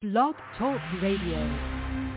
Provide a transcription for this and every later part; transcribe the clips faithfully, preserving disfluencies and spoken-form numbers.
Blog Talk Radio.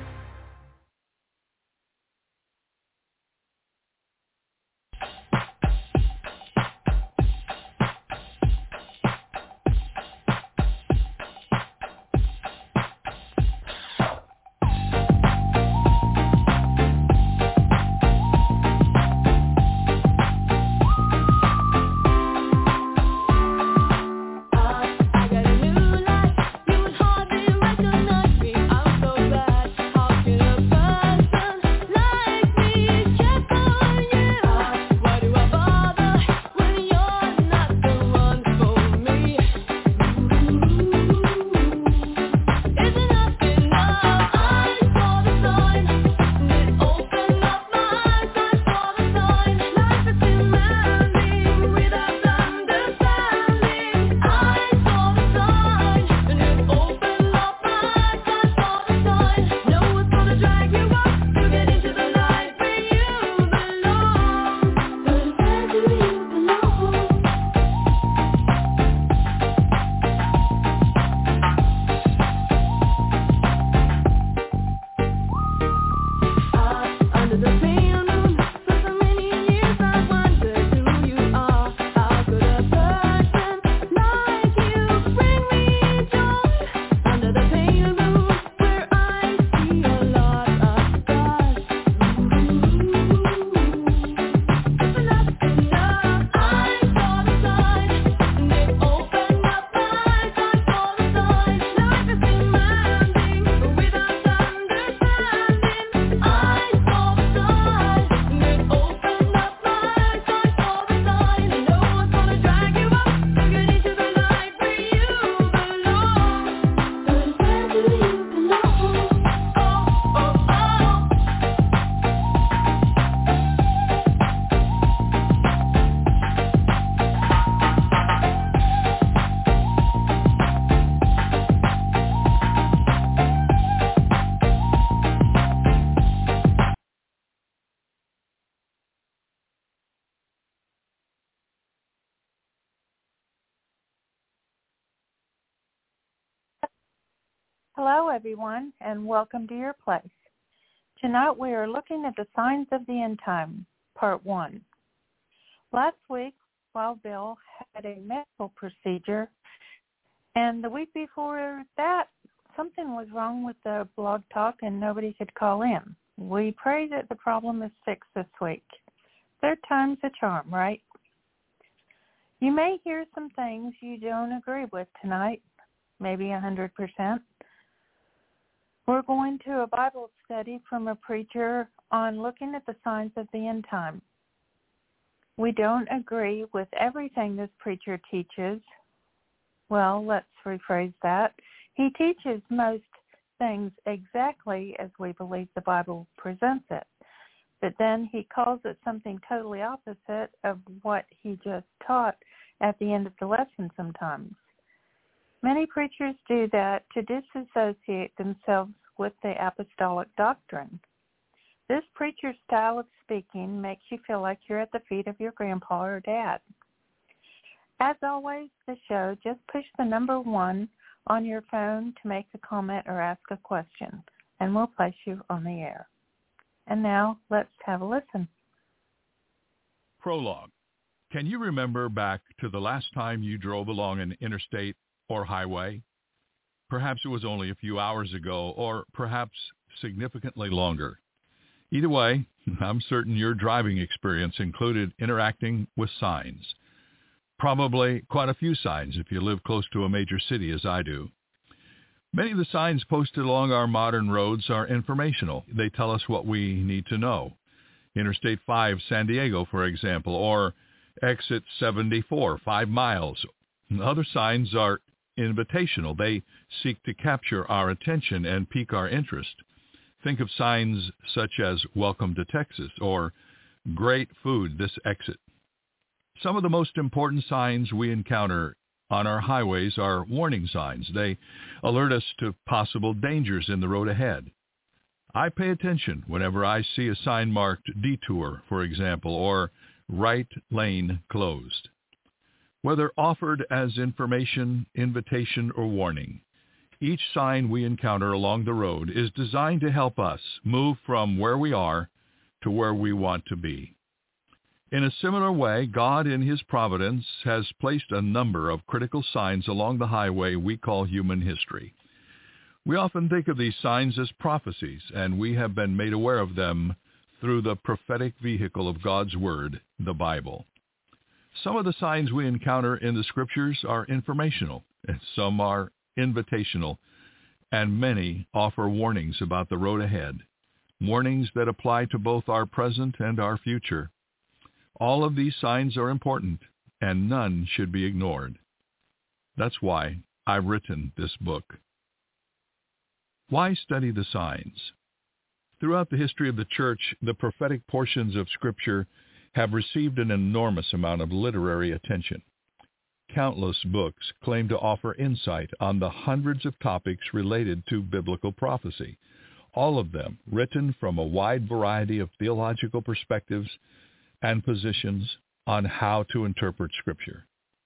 Hello, everyone, and welcome to your place. Tonight we are looking at the signs of the end time, part one. Last week, Wild Bill had a medical procedure, and the week before that, something was wrong with the blog talk and nobody could call in. We pray that the problem is fixed this week. Third time's a charm, right? You may hear some things you don't agree with tonight, maybe one hundred percent. We're going to a Bible study from a preacher on looking at the signs of the end time. We don't agree with everything this preacher teaches. Well, let's rephrase that. He teaches most things exactly as we believe the Bible presents it. But then he calls it something totally opposite of what he just taught at the end of the lesson sometimes. Many preachers do that to disassociate themselves with the apostolic doctrine. This preacher's style of speaking makes you feel like you're at the feet of your grandpa or dad. As always, the show, just push the number one on your phone to make a comment or ask a question, and we'll place you on the air. And now, let's have a listen. Prologue. Can you remember back to the last time you drove along an interstate or highway? Perhaps it was only a few hours ago, or perhaps significantly longer. Either way, I'm certain your driving experience included interacting with signs. Probably quite a few signs if you live close to a major city as I do. Many of the signs posted along our modern roads are informational. They tell us what we need to know. Interstate five, San Diego, for example, or Exit seventy-four, five miles. Other signs are invitational. They seek to capture our attention and pique our interest. Think of signs such as Welcome to Texas or Great Food This Exit. Some of the most important signs we encounter on our highways are warning signs. They alert us to possible dangers in the road ahead. I pay attention whenever I see a sign marked detour, for example, or right lane closed. Whether offered as information, invitation, or warning, Each sign we encounter along the road is designed to help us move from where we are to where we want to be. In a similar way, God in His providence has placed a number of critical signs along the highway we call human history. We often think of these signs as prophecies, and we have been made aware of them through the prophetic vehicle of God's Word, the Bible. Some of the signs we encounter in the Scriptures are informational, and some are invitational, and many offer warnings about the road ahead, warnings that apply to both our present and our future. All of these signs are important, and none should be ignored. That's why I've written this book. Why study the signs? Throughout the history of the Church, the prophetic portions of Scripture have received an enormous amount of literary attention. Countless books claim to offer insight on the hundreds of topics related to biblical prophecy, all of them written from a wide variety of theological perspectives and positions on how to interpret Scripture.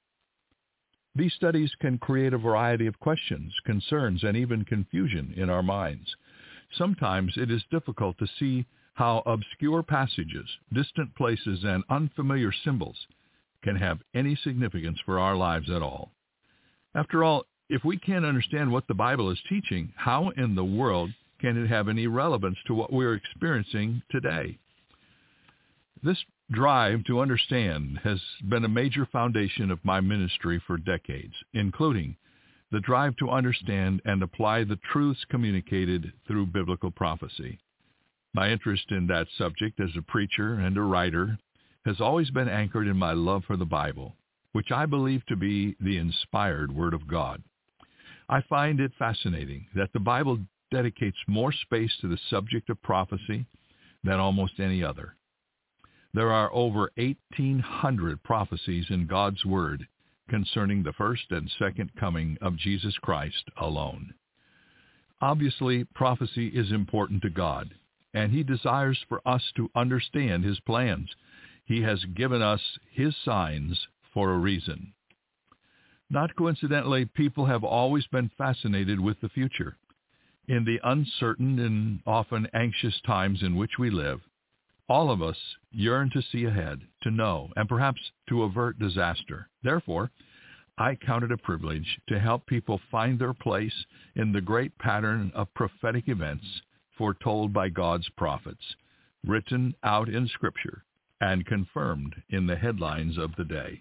These studies can create a variety of questions, concerns, and even confusion in our minds. Sometimes it is difficult to see how obscure passages, distant places, and unfamiliar symbols can have any significance for our lives at all. After all, if we can't understand what the Bible is teaching, how in the world can it have any relevance to what we're experiencing today? This drive to understand has been a major foundation of my ministry for decades, including the drive to understand and apply the truths communicated through biblical prophecy. My interest in that subject as a preacher and a writer has always been anchored in my love for the Bible, which I believe to be the inspired Word of God. I find it fascinating that the Bible dedicates more space to the subject of prophecy than almost any other. There are over eighteen hundred prophecies in God's Word concerning the first and second coming of Jesus Christ alone. Obviously, prophecy is important to God, and He desires for us to understand His plans. He has given us His signs for a reason. Not coincidentally, people have always been fascinated with the future. In the uncertain and often anxious times in which we live, all of us yearn to see ahead, to know, and perhaps to avert disaster. Therefore, I count it a privilege to help people find their place in the great pattern of prophetic events foretold by God's prophets, written out in Scripture and confirmed in the headlines of the day.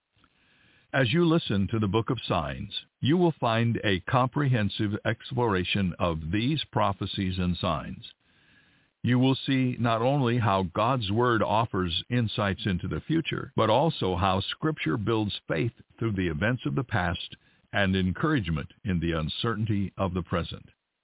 As you listen to the Book of Signs, you will find a comprehensive exploration of these prophecies and signs. You will see not only how God's Word offers insights into the future, but also how Scripture builds faith through the events of the past and encouragement in the uncertainty of the present.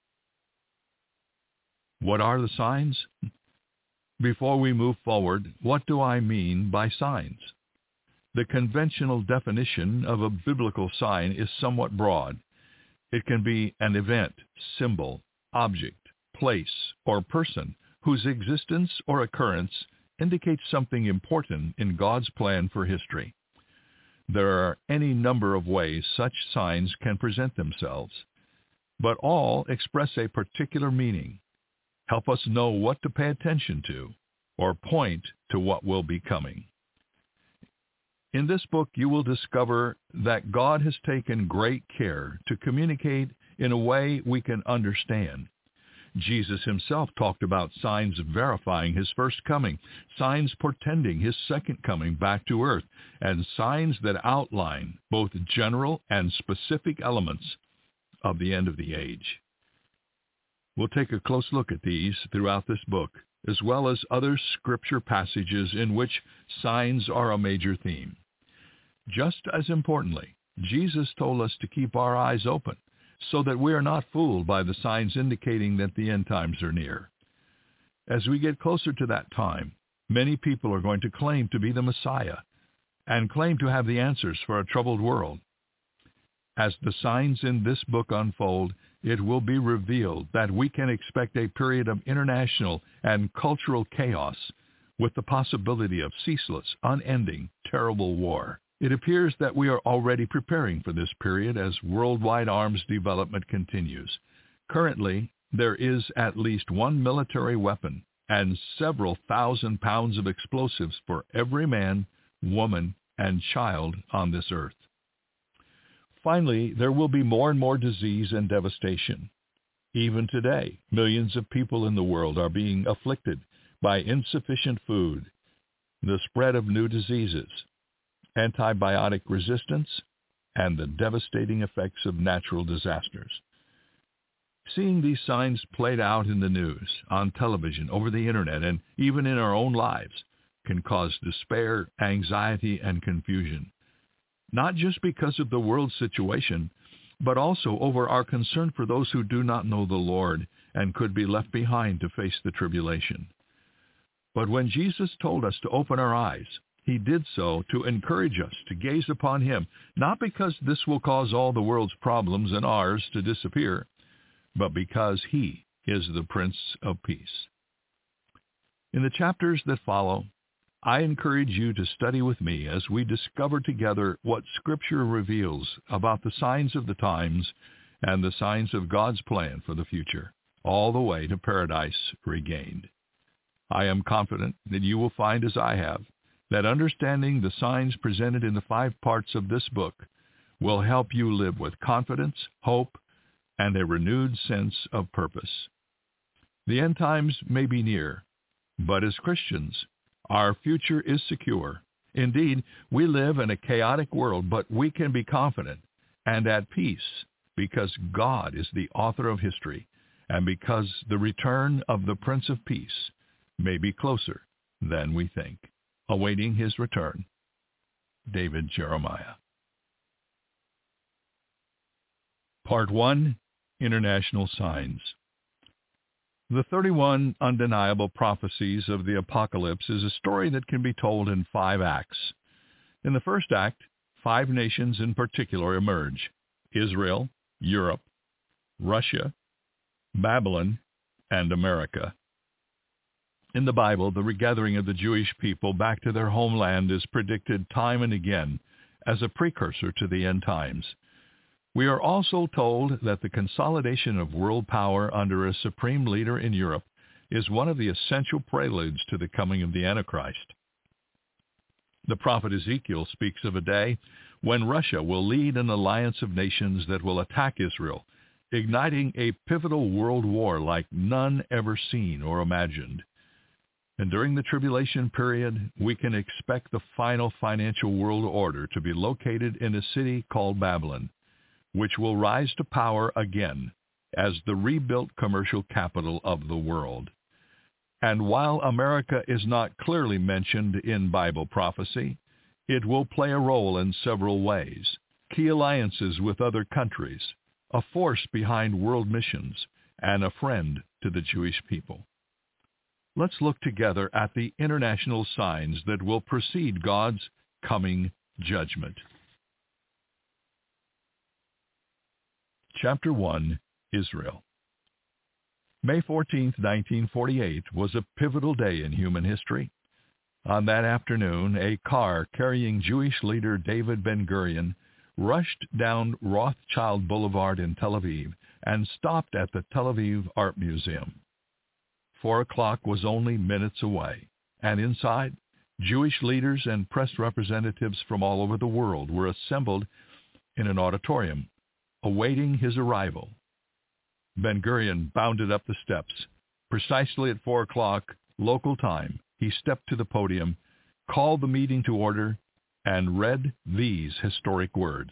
What are the signs? Before we move forward, what do I mean by signs? The conventional definition of a biblical sign is somewhat broad. It can be an event, symbol, object, place, or person whose existence or occurrence indicates something important in God's plan for history. There are any number of ways such signs can present themselves, but all express a particular meaning, help us know what to pay attention to, or point to what will be coming. In this book, you will discover that God has taken great care to communicate in a way we can understand. Jesus himself talked about signs verifying his first coming, signs portending his second coming back to earth, and signs that outline both general and specific elements of the end of the age. We'll take a close look at these throughout this book, as well as other scripture passages in which signs are a major theme. Just as importantly, Jesus told us to keep our eyes open so that we are not fooled by the signs indicating that the end times are near. As we get closer to that time, many people are going to claim to be the Messiah and claim to have the answers for a troubled world. As the signs in this book unfold, it will be revealed that we can expect a period of international and cultural chaos with the possibility of ceaseless, unending, terrible war. It appears that we are already preparing for this period as worldwide arms development continues. Currently, there is at least one military weapon and several thousand pounds of explosives for every man, woman, and child on this earth. Finally, there will be more and more disease and devastation. Even today, millions of people in the world are being afflicted by insufficient food, the spread of new diseases, antibiotic resistance, and the devastating effects of natural disasters. Seeing these signs played out in the news, on television, over the internet, and even in our own lives can cause despair, anxiety, and confusion, not just because of the world situation, but also over our concern for those who do not know the Lord and could be left behind to face the tribulation. But when Jesus told us to open our eyes, he did so to encourage us to gaze upon him, not because this will cause all the world's problems and ours to disappear, but because he is the Prince of Peace. In the chapters that follow, I encourage you to study with me as we discover together what Scripture reveals about the signs of the times and the signs of God's plan for the future, all the way to paradise regained. I am confident that you will find, as I have, that understanding the signs presented in the five parts of this book will help you live with confidence, hope, and a renewed sense of purpose. The end times may be near, but as Christians, our future is secure. Indeed, we live in a chaotic world, but we can be confident and at peace because God is the author of history and because the return of the Prince of Peace may be closer than we think. Awaiting his return, David Jeremiah. Part one, International Signs. The thirty-one undeniable prophecies of the Apocalypse is a story that can be told in five acts. In the first act, five nations in particular emerge: Israel, Europe, Russia, Babylon, and America. In the Bible, the regathering of the Jewish people back to their homeland is predicted time and again as a precursor to the end times. We are also told that the consolidation of world power under a supreme leader in Europe is one of the essential preludes to the coming of the Antichrist. The prophet Ezekiel speaks of a day when Russia will lead an alliance of nations that will attack Israel, igniting a pivotal world war like none ever seen or imagined. And during the tribulation period, we can expect the final financial world order to be located in a city called Babylon, which will rise to power again as the rebuilt commercial capital of the world. And while America is not clearly mentioned in Bible prophecy, it will play a role in several ways: key alliances with other countries, a force behind world missions, and a friend to the Jewish people. Let's look together at the international signs that will precede God's coming judgment. Chapter one, Israel. May fourteenth, nineteen forty-eight was a pivotal day in human history. On that afternoon, a car carrying Jewish leader David Ben-Gurion rushed down Rothschild Boulevard in Tel Aviv and stopped at the Tel Aviv Art Museum. Four o'clock was only minutes away, and inside, Jewish leaders and press representatives from all over the world were assembled in an auditorium, awaiting his arrival. Ben-Gurion bounded up the steps. Precisely at four o'clock, local time, he stepped to the podium, called the meeting to order, and read these historic words.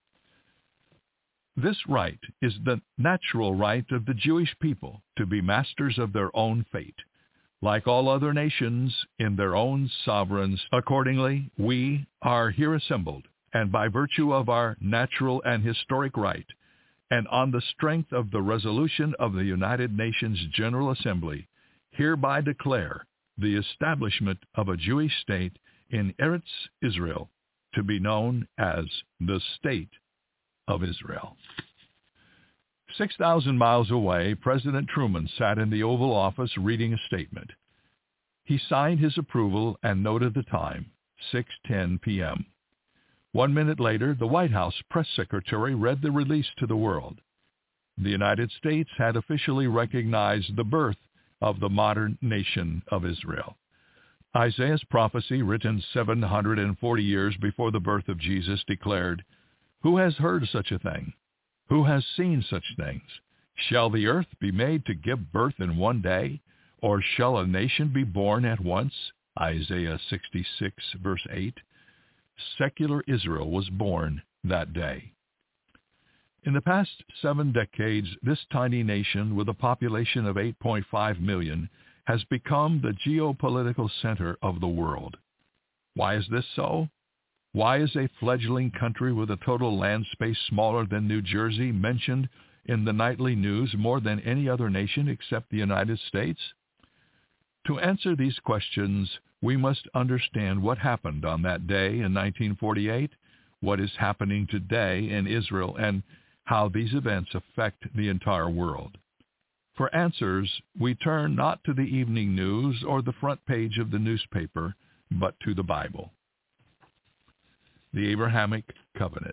This right is the natural right of the Jewish people to be masters of their own fate, like all other nations in their own sovereigns. Accordingly, we are here assembled, and by virtue of our natural and historic right, and on the strength of the resolution of the United Nations General Assembly, hereby declare the establishment of a Jewish state in Eretz Israel, to be known as the State of Israel. Six thousand miles away, President Truman sat in the Oval Office reading a statement. He signed his approval and noted the time, six ten p.m. One minute later, the White House press secretary read the release to the world. The United States had officially recognized the birth of the modern nation of Israel. Isaiah's prophecy, written seven hundred forty years before the birth of Jesus, declared, "Who has heard such a thing? Who has seen such things? Shall the earth be made to give birth in one day? Or shall a nation be born at once?" Isaiah sixty-six, verse eight. Secular Israel was born that day. In the past seven decades, this tiny nation with a population of eight point five million has become the geopolitical center of the world. Why is this so? Why is a fledgling country with a total land space smaller than New Jersey mentioned in the nightly news more than any other nation except the United States? To answer these questions, we must understand what happened on that day in nineteen forty-eight, what is happening today in Israel, and how these events affect the entire world. For answers, we turn not to the evening news or the front page of the newspaper, but to the Bible. The Abrahamic Covenant.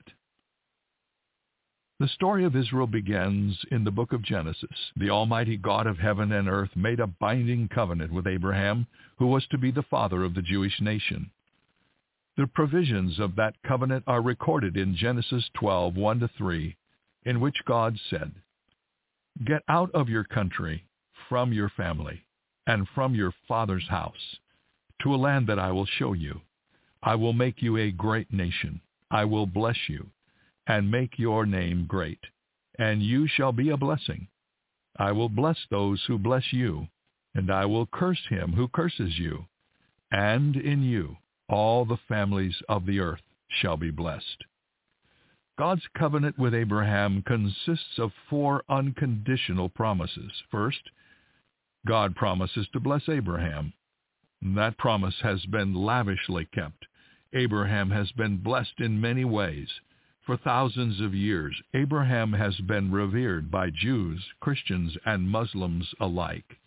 The story of Israel begins in the book of Genesis. The Almighty God of heaven and earth made a binding covenant with Abraham, who was to be the father of the Jewish nation. The provisions of that covenant are recorded in Genesis twelve, one to three, in which God said, "Get out of your country, from your family, and from your father's house, to a land that I will show you. I will make you a great nation. I will bless you, and make your name great, and you shall be a blessing. I will bless those who bless you, and I will curse him who curses you, and in you all the families of the earth shall be blessed." God's covenant with Abraham consists of four unconditional promises. First, God promises to bless Abraham. That promise has been lavishly kept. Abraham has been blessed in many ways. For thousands of years, Abraham has been revered by Jews, Christians, and Muslims alike.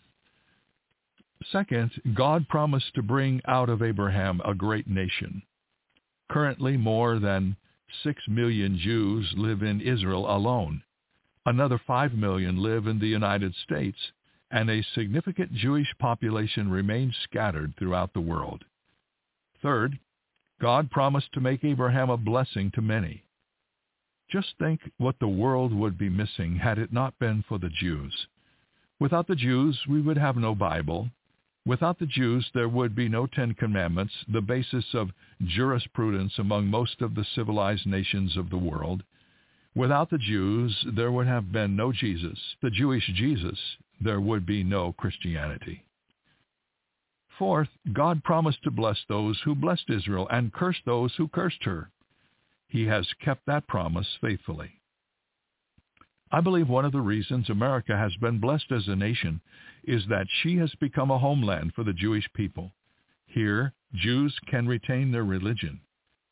Second, God promised to bring out of Abraham a great nation. Currently, more than six million Jews live in Israel alone. Another five million live in the United States, and a significant Jewish population remains scattered throughout the world. Third, God promised to make Abraham a blessing to many. Just think what the world would be missing had it not been for the Jews. Without the Jews, we would have no Bible. Without the Jews, there would be no Ten Commandments, the basis of jurisprudence among most of the civilized nations of the world. Without the Jews, there would have been no Jesus, the Jewish Jesus. There would be no Christianity. Fourth, God promised to bless those who blessed Israel and curse those who cursed her. He has kept that promise faithfully. I believe one of the reasons America has been blessed as a nation is that she has become a homeland for the Jewish people. Here, Jews can retain their religion.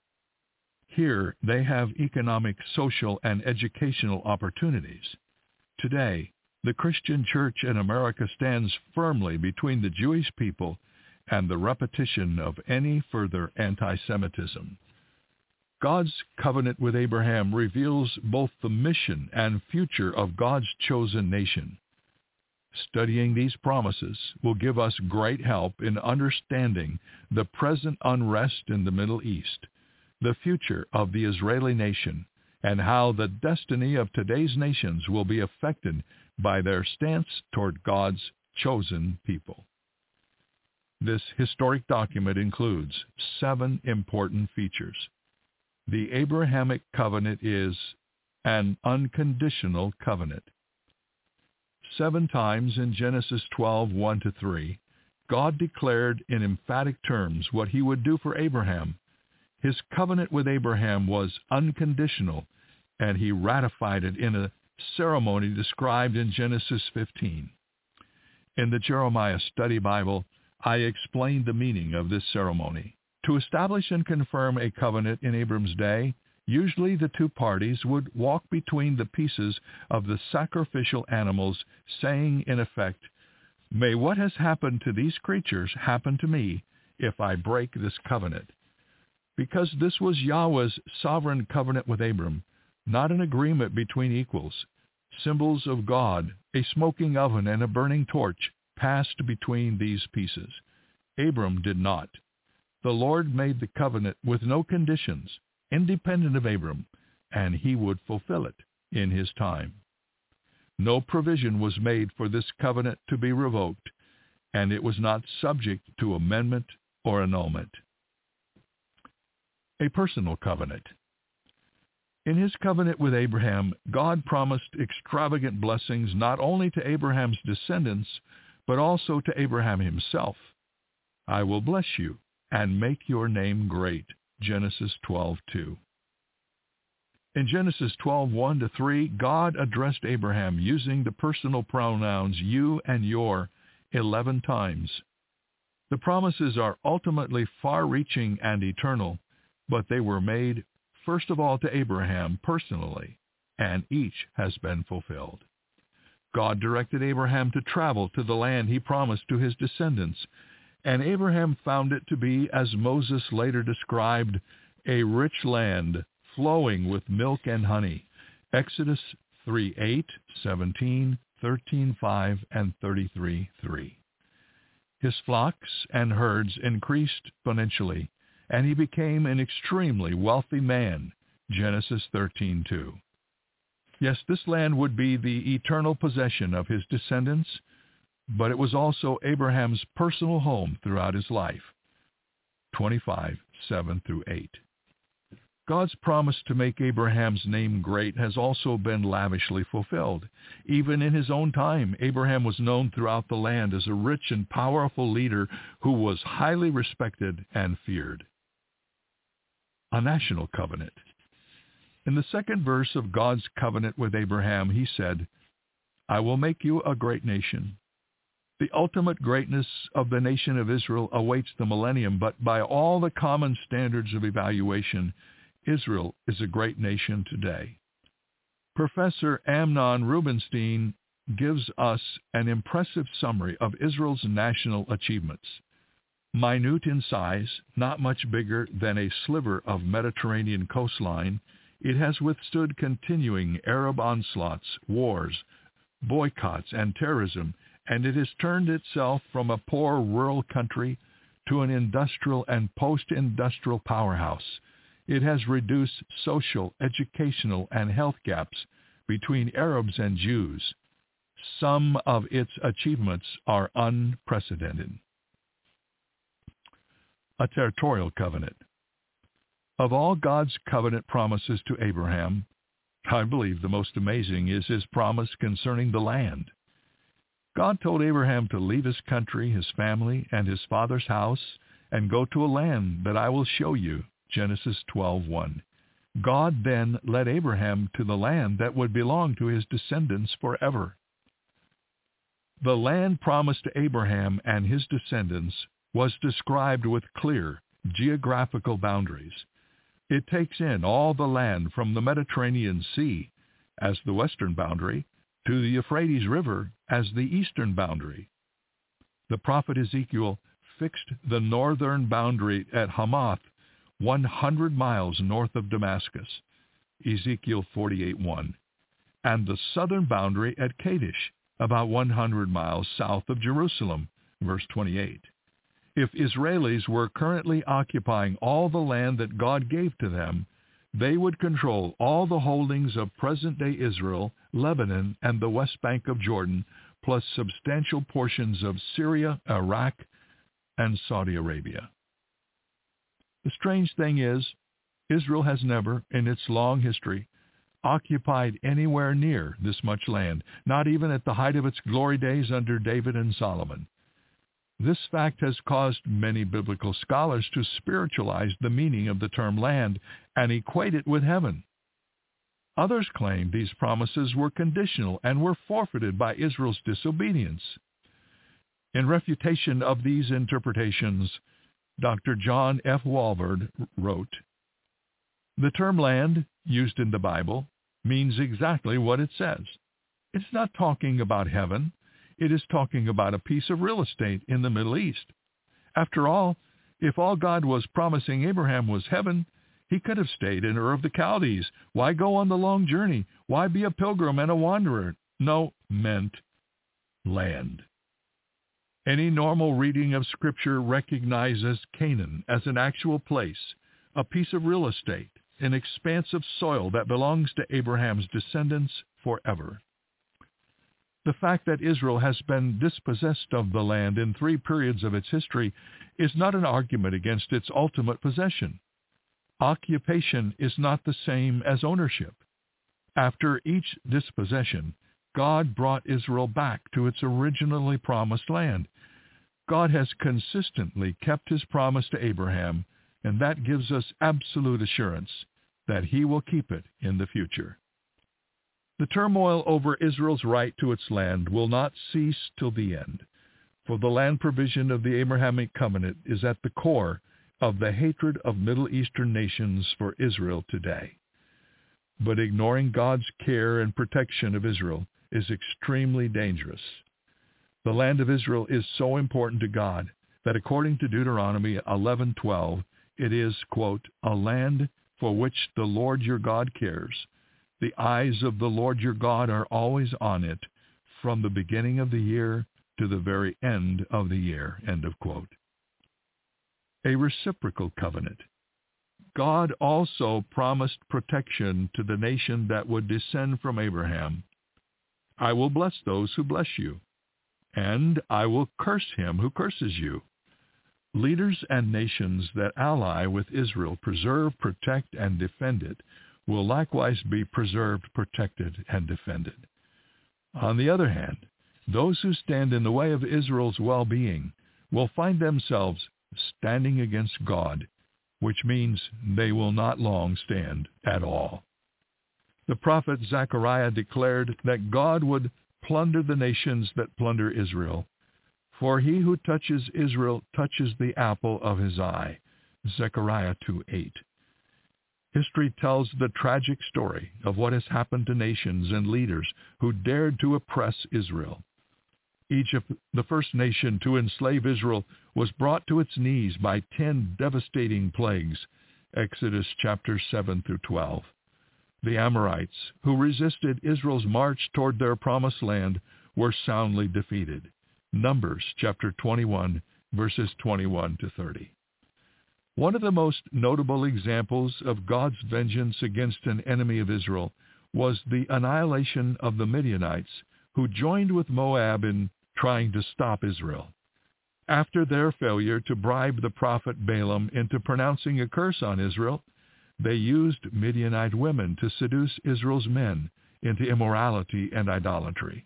Here, they have economic, social, and educational opportunities. Today, the Christian church in America stands firmly between the Jewish people and the repetition of any further anti-Semitism. God's covenant with Abraham reveals both the mission and future of God's chosen nation. Studying these promises will give us great help in understanding the present unrest in the Middle East, the future of the Israeli nation, and how the destiny of today's nations will be affected by their stance toward God's chosen people. This historic document includes seven important features. The Abrahamic covenant is an unconditional covenant. Seven times in Genesis twelve, one to three, God declared in emphatic terms what he would do for Abraham. His covenant with Abraham was unconditional, and he ratified it in a ceremony described in Genesis fifteen. In the Jeremiah Study Bible, I explained the meaning of this ceremony. To establish and confirm a covenant in Abram's day, usually the two parties would walk between the pieces of the sacrificial animals, saying in effect, "May what has happened to these creatures happen to me if I break this covenant." because this was Yahweh's sovereign covenant with Abram, not an agreement between equals. Symbols of God, a smoking oven and a burning torch, passed between these pieces. Abram did not. The Lord made the covenant with no conditions, independent of Abram, and he would fulfill it in his time. No provision was made for this covenant to be revoked, and it was not subject to amendment or annulment. A personal covenant. In his covenant with Abraham, God promised extravagant blessings not only to Abraham's descendants, but also to Abraham himself. I will bless you and make your name great. Genesis twelve two. In Genesis twelve one to three, God addressed Abraham using the personal pronouns you and your eleven times. The promises are ultimately far-reaching and eternal, but they were made first of all to Abraham personally, and each has been fulfilled. God directed Abraham to travel to the land he promised to his descendants, and Abraham found it to be, as Moses later described, a rich land flowing with milk and honey. Exodus three eight, seventeen, thirteen five, and thirty-three three. His flocks and herds increased exponentially, and he became an extremely wealthy man. Genesis thirteen two. Yes, this land would be the eternal possession of his descendants, but it was also Abraham's personal home throughout his life. twenty-five seven through eight. God's promise to make Abraham's name great has also been lavishly fulfilled. Even in his own time, Abraham was known throughout the land as a rich and powerful leader who was highly respected and feared. A national covenant. In the second verse of God's covenant with Abraham, he said, I will make you a great nation. The ultimate greatness of the nation of Israel awaits the millennium, but by all the common standards of evaluation, Israel is a great nation today. Professor Amnon Rubinstein gives us an impressive summary of Israel's national achievements. Minute in size, not much bigger than a sliver of Mediterranean coastline, it has withstood continuing Arab onslaughts, wars, boycotts, and terrorism, and it has turned itself from a poor rural country to an industrial and post-industrial powerhouse. It has reduced social, educational, and health gaps between Arabs and Jews. Some of its achievements are unprecedented. A territorial covenant. Of all God's covenant promises to Abraham, I believe the most amazing is his promise concerning the land. God told Abraham to leave his country, his family, and his father's house, and go to a land that I will show you. Genesis twelve one. God then led Abraham to the land that would belong to his descendants forever. The land promised to Abraham and his descendants was described with clear geographical boundaries. It takes in all the land from the Mediterranean Sea as the western boundary to the Euphrates River as the eastern boundary. The prophet Ezekiel fixed the northern boundary at Hamath, one hundred miles north of Damascus, Ezekiel forty-eight one, and the southern boundary at Kadesh, about one hundred miles south of Jerusalem, verse twenty-eight. If Israelis were currently occupying all the land that God gave to them, they would control all the holdings of present-day Israel, Lebanon, and the west bank of Jordan, plus substantial portions of Syria, Iraq, and Saudi Arabia. The strange thing is, Israel has never, in its long history, occupied anywhere near this much land, not even at the height of its glory days under David and Solomon. This fact has caused many biblical scholars to spiritualize the meaning of the term land and equate it with heaven. Others claim these promises were conditional and were forfeited by Israel's disobedience. In refutation of these interpretations, Doctor John F. Walvoord wrote, the term land, used in the Bible, means exactly what it says. It's not talking about heaven. It is talking about a piece of real estate in the Middle East. After all, If all God was promising Abraham was heaven, he could have stayed in Ur of the Chaldees. Why go on the long journey? Why be a pilgrim and a wanderer? No, meant land. Any normal reading of Scripture recognizes Canaan as an actual place, a piece of real estate, an expanse of soil that belongs to Abraham's descendants forever. The fact that Israel has been dispossessed of the land in three periods of its history is not an argument against its ultimate possession. Occupation is not the same as ownership. After each dispossession, God brought Israel back to its originally promised land. God has consistently kept his promise to Abraham, and that gives us absolute assurance that he will keep it in the future. The turmoil over Israel's right to its land will not cease till the end, for the land provision of the Abrahamic covenant is at the core of the hatred of Middle Eastern nations for Israel today. But ignoring God's care and protection of Israel is extremely dangerous. The land of Israel is so important to God that according to Deuteronomy eleven twelve, it is, quote, a land for which the Lord your God cares. The eyes of the Lord your God are always on it, from the beginning of the year to the very end of the year, end of quote. A reciprocal covenant. God also promised protection to the nation that would descend from Abraham. I will bless those who bless you, and I will curse him who curses you. Leaders and nations that ally with Israel, preserve, protect, and defend it, will likewise be preserved, protected, and defended. On the other hand, those who stand in the way of Israel's well-being will find themselves standing against God, which means they will not long stand at all. The prophet Zechariah declared that God would plunder the nations that plunder Israel, for he who touches Israel touches the apple of his eye. Zechariah two eight. History tells the tragic story of what has happened to nations and leaders who dared to oppress Israel. Egypt, the first nation to enslave Israel, was brought to its knees by ten devastating plagues, Exodus chapters seven through twelve. The Amorites, who resisted Israel's march toward their promised land, were soundly defeated, Numbers chapter twenty-one, verses twenty-one to thirty. One of the most notable examples of God's vengeance against an enemy of Israel was the annihilation of the Midianites, who joined with Moab in trying to stop Israel. After their failure to bribe the prophet Balaam into pronouncing a curse on Israel, they used Midianite women to seduce Israel's men into immorality and idolatry.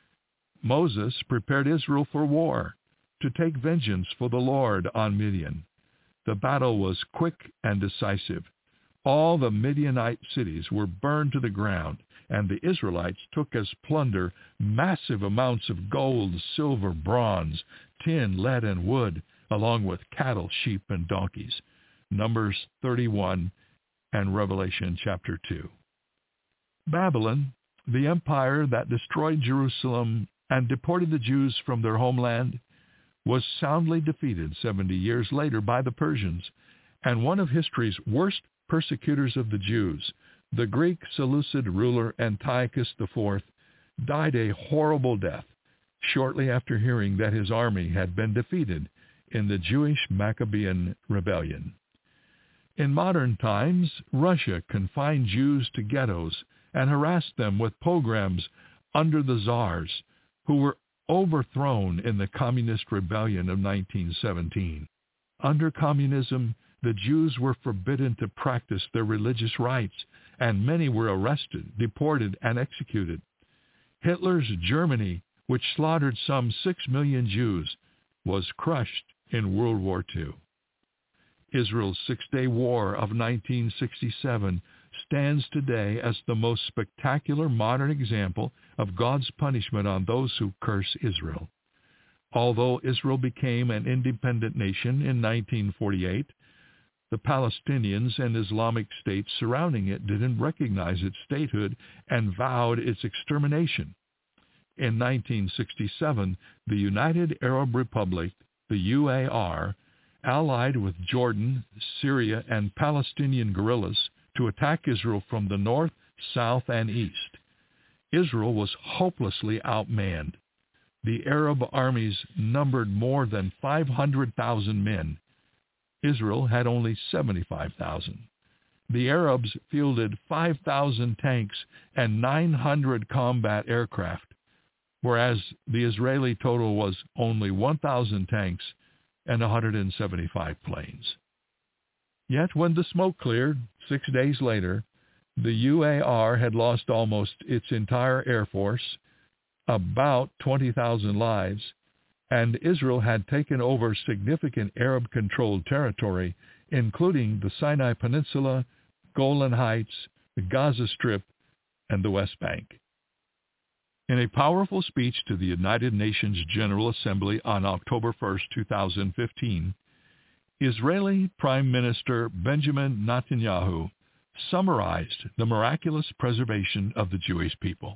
Moses prepared Israel for war, to take vengeance for the Lord on Midian. The battle was quick and decisive. All the Midianite cities were burned to the ground, and the Israelites took as plunder massive amounts of gold, silver, bronze, tin, lead, and wood, along with cattle, sheep, and donkeys. Numbers thirty-one and Revelation chapter two. Babylon, the empire that destroyed Jerusalem and deported the Jews from their homeland, was soundly defeated seventy years later by the Persians, and one of history's worst persecutors of the Jews, the Greek Seleucid ruler Antiochus the Fourth, died a horrible death shortly after hearing that his army had been defeated in the Jewish Maccabean rebellion. In modern times, Russia confined Jews to ghettos and harassed them with pogroms under the czars, who were overthrown in the Communist Rebellion of nineteen seventeen. Under communism, the Jews were forbidden to practice their religious rites, and many were arrested, deported, and executed. Hitler's Germany, which slaughtered some six million Jews, was crushed in World War Two. Israel's Six-Day War of nineteen sixty-seven stands today as the most spectacular modern example of God's punishment on those who curse Israel. Although Israel became an independent nation in nineteen forty-eight, the Palestinians and Islamic states surrounding it didn't recognize its statehood and vowed its extermination. In nineteen sixty-seven, the United Arab Republic, the U A R, allied with Jordan, Syria, and Palestinian guerrillas to attack Israel from the north, south, and east. Israel was hopelessly outmanned. The Arab armies numbered more than five hundred thousand men. Israel had only seventy-five thousand. The Arabs fielded five thousand tanks and nine hundred combat aircraft, whereas the Israeli total was only one thousand tanks and one hundred seventy-five planes. Yet when the smoke cleared, six days later, the U A R had lost almost its entire air force, about twenty thousand lives, and Israel had taken over significant Arab-controlled territory, including the Sinai Peninsula, Golan Heights, the Gaza Strip, and the West Bank. In a powerful speech to the United Nations General Assembly on October first, two thousand fifteen, Israeli Prime Minister Benjamin Netanyahu summarized the miraculous preservation of the Jewish people.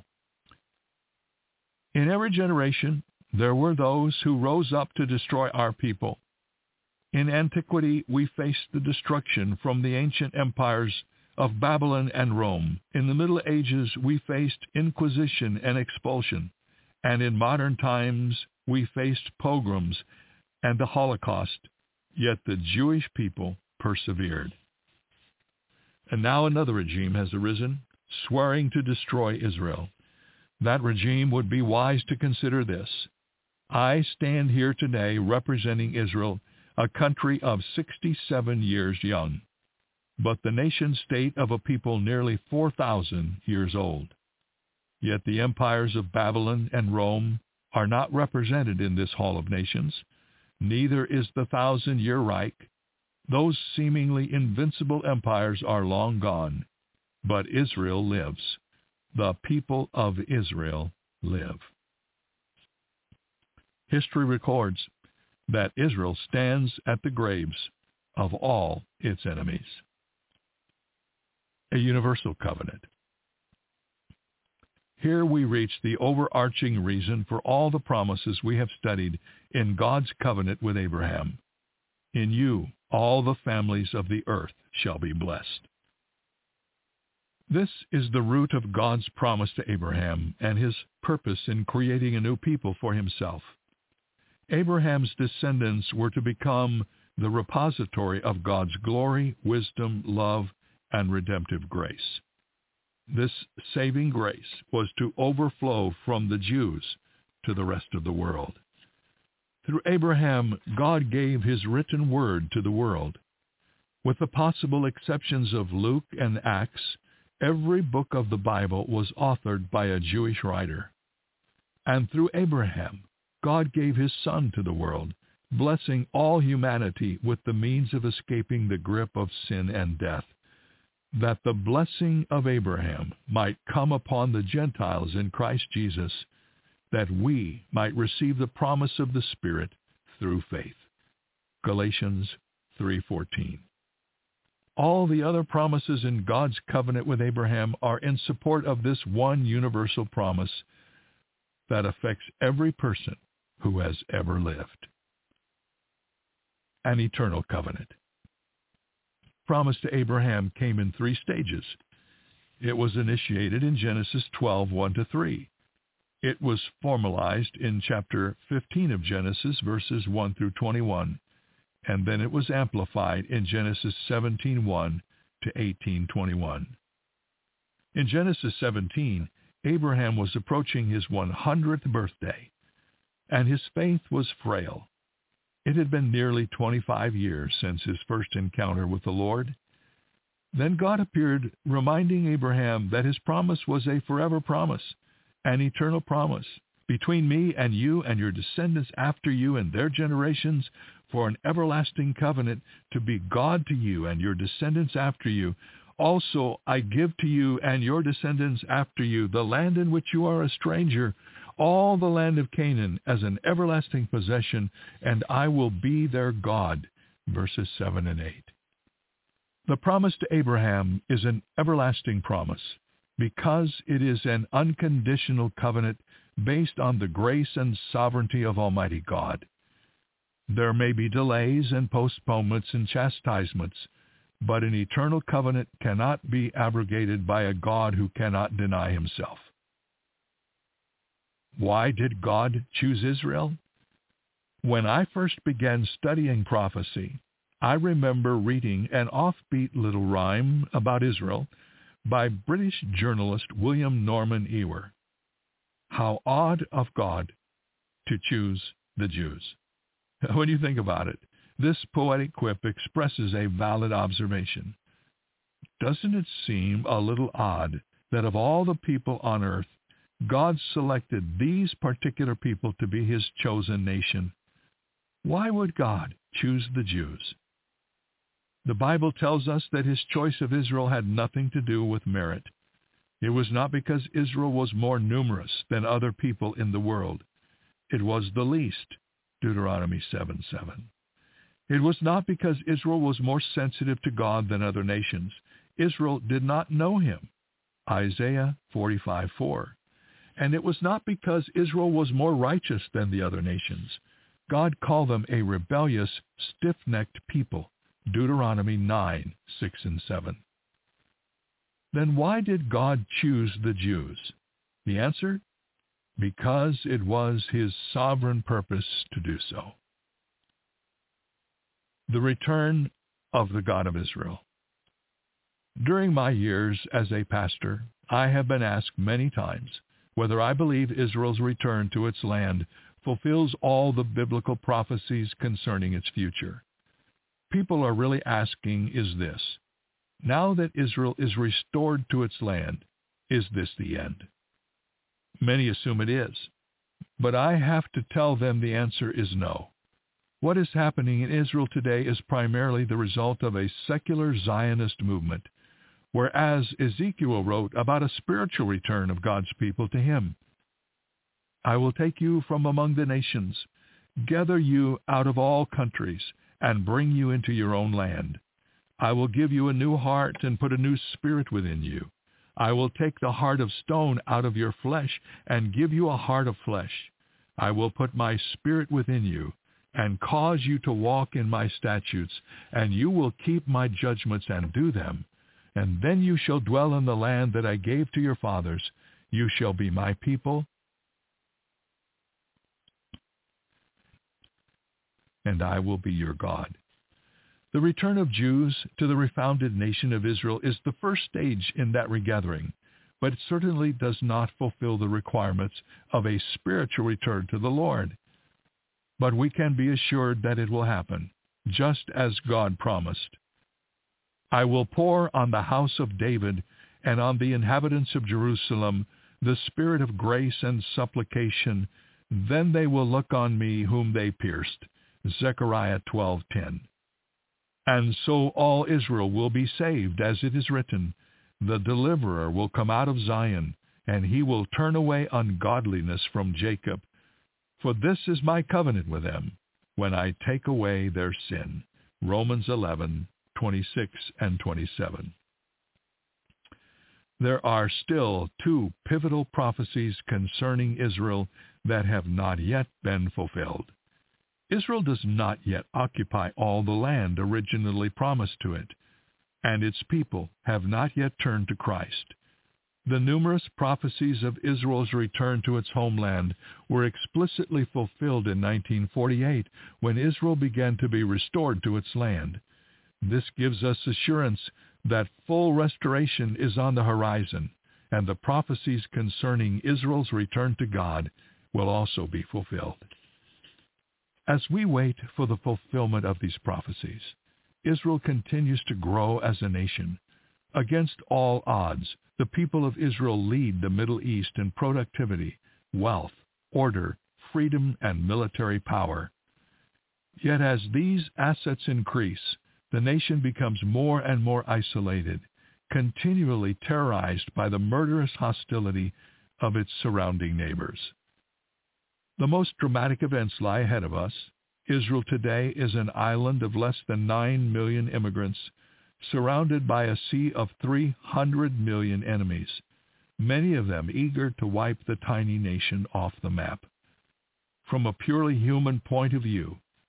In every generation, there were those who rose up to destroy our people. In antiquity, we faced the destruction from the ancient empires of Babylon and Rome. In the Middle Ages, we faced inquisition and expulsion. And in modern times, we faced pogroms and the Holocaust. Yet the Jewish people persevered. And now another regime has arisen, swearing to destroy Israel. That regime would be wise to consider this. I stand here today representing Israel, a country of sixty-seven years young, but the nation-state of a people nearly four thousand years old. Yet the empires of Babylon and Rome are not represented in this Hall of Nations. Neither is the Thousand-Year Reich. Those seemingly invincible empires are long gone, but Israel lives. The people of Israel live. History records that Israel stands at the graves of all its enemies. A universal covenant. Here we reach the overarching reason for all the promises we have studied in God's covenant with Abraham. In you, all the families of the earth shall be blessed. This is the root of God's promise to Abraham and his purpose in creating a new people for himself. Abraham's descendants were to become the repository of God's glory, wisdom, love, and redemptive grace. This saving grace was to overflow from the Jews to the rest of the world. Through Abraham, God gave his written word to the world. With the possible exceptions of Luke and Acts, every book of the Bible was authored by a Jewish writer. And through Abraham, God gave his Son to the world, blessing all humanity with the means of escaping the grip of sin and death, that the blessing of Abraham might come upon the Gentiles in Christ Jesus, that we might receive the promise of the Spirit through faith. Galatians three fourteen. All the other promises in God's covenant with Abraham are in support of this one universal promise that affects every person who has ever lived. An eternal covenant. Promise to Abraham came in three stages. It was initiated in Genesis twelve, one to three. It was formalized in chapter fifteen of Genesis, verses one through twenty-one, and then it was amplified in Genesis seventeen, one to eighteen, twenty-one. In Genesis seventeen, Abraham was approaching his one hundredth birthday, and his faith was frail. It had been nearly twenty-five years since his first encounter with the Lord. Then God appeared, reminding Abraham that his promise was a forever promise, an eternal promise, between me and you and your descendants after you and their generations, for an everlasting covenant to be God to you and your descendants after you. Also I give to you and your descendants after you the land in which you are a stranger, all the land of Canaan as an everlasting possession, and I will be their God. Verses seven and eight. The promise to Abraham is an everlasting promise because it is an unconditional covenant based on the grace and sovereignty of Almighty God. There may be delays and postponements and chastisements, but an eternal covenant cannot be abrogated by a God who cannot deny himself. Why did God choose Israel? When I first began studying prophecy, I remember reading an offbeat little rhyme about Israel by British journalist William Norman Ewer. How odd of God to choose the Jews. When you think about it, this poetic quip expresses a valid observation. Doesn't it seem a little odd that of all the people on earth, God selected these particular people to be his chosen nation? Why would God choose the Jews? The Bible tells us that his choice of Israel had nothing to do with merit. It was not because Israel was more numerous than other people in the world. It was the least, Deuteronomy seven seven. It was not because Israel was more sensitive to God than other nations. Israel did not know him, Isaiah forty-five four. And it was not because Israel was more righteous than the other nations. God called them a rebellious, stiff-necked people, Deuteronomy nine six and seven. Then why did God choose the Jews? The answer? Because it was his sovereign purpose to do so. The return of the God of Israel. During my years as a pastor, I have been asked many times whether I believe Israel's return to its land fulfills all the biblical prophecies concerning its future. People are really asking is this: now that Israel is restored to its land, is this the end? Many assume it is, but I have to tell them the answer is no. What is happening in Israel today is primarily the result of a secular Zionist movement, whereas Ezekiel wrote about a spiritual return of God's people to him. I will take you from among the nations, gather you out of all countries, and bring you into your own land. I will give you a new heart and put a new spirit within you. I will take the heart of stone out of your flesh and give you a heart of flesh. I will put my spirit within you and cause you to walk in my statutes, and you will keep my judgments and do them. And then you shall dwell in the land that I gave to your fathers. You shall be my people, and I will be your God. The return of Jews to the refounded nation of Israel is the first stage in that regathering, but it certainly does not fulfill the requirements of a spiritual return to the Lord. But we can be assured that it will happen, just as God promised. I will pour on the house of David and on the inhabitants of Jerusalem the spirit of grace and supplication. Then they will look on me whom they pierced. Zechariah twelve ten. And so all Israel will be saved, as it is written, the deliverer will come out of Zion, and he will turn away ungodliness from Jacob. For this is my covenant with them, when I take away their sin. Romans eleven twenty-six and twenty-seven. There are still two pivotal prophecies concerning Israel that have not yet been fulfilled. Israel does not yet occupy all the land originally promised to it, and its people have not yet turned to Christ. The numerous prophecies of Israel's return to its homeland were explicitly fulfilled in nineteen forty-eight, when Israel began to be restored to its land. This gives us assurance that full restoration is on the horizon, and the prophecies concerning Israel's return to God will also be fulfilled. As we wait for the fulfillment of these prophecies, Israel continues to grow as a nation. Against all odds, the people of Israel lead the Middle East in productivity, wealth, order, freedom, and military power. Yet as these assets increase, the nation becomes more and more isolated, continually terrorized by the murderous hostility of its surrounding neighbors. The most dramatic events lie ahead of us. Israel today is an island of less than nine million immigrants, surrounded by a sea of three hundred million enemies, many of them eager to wipe the tiny nation off the map. From a purely human point of view,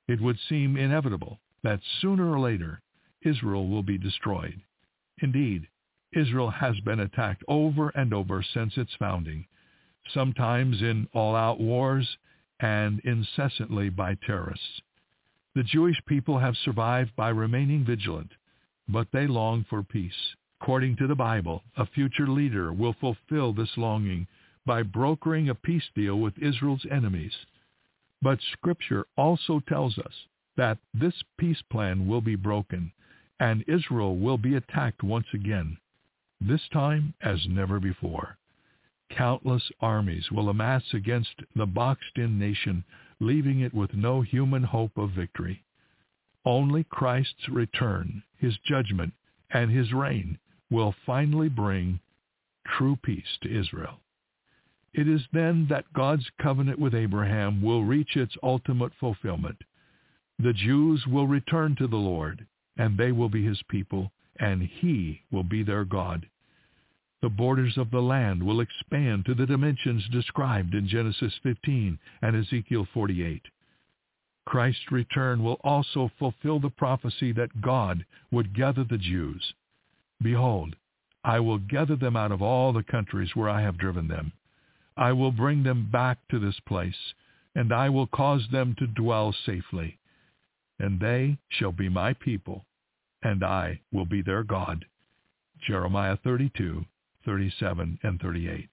it would seem inevitable that sooner or later Israel will be destroyed. Indeed, Israel has been attacked over and over since its founding, sometimes in all-out wars and incessantly by terrorists. The Jewish people have survived by remaining vigilant, but they long for peace. According to the Bible, a future leader will fulfill this longing by brokering a peace deal with Israel's enemies. But Scripture also tells us that this peace plan will be broken, and Israel will be attacked once again, this time as never before. Countless armies will amass against the boxed-in nation, leaving it with no human hope of victory. Only Christ's return, his judgment, and his reign will finally bring true peace to Israel. It is then that God's covenant with Abraham will reach its ultimate fulfillment. The Jews will return to the Lord, and they will be his people, and he will be their God. The borders of the land will expand to the dimensions described in Genesis fifteen and Ezekiel forty-eight. Christ's return will also fulfill the prophecy that God would gather the Jews. Behold, I will gather them out of all the countries where I have driven them. I will bring them back to this place, and I will cause them to dwell safely. And they shall be my people, and I will be their God. Jeremiah thirty-two, thirty-seven, and thirty-eight.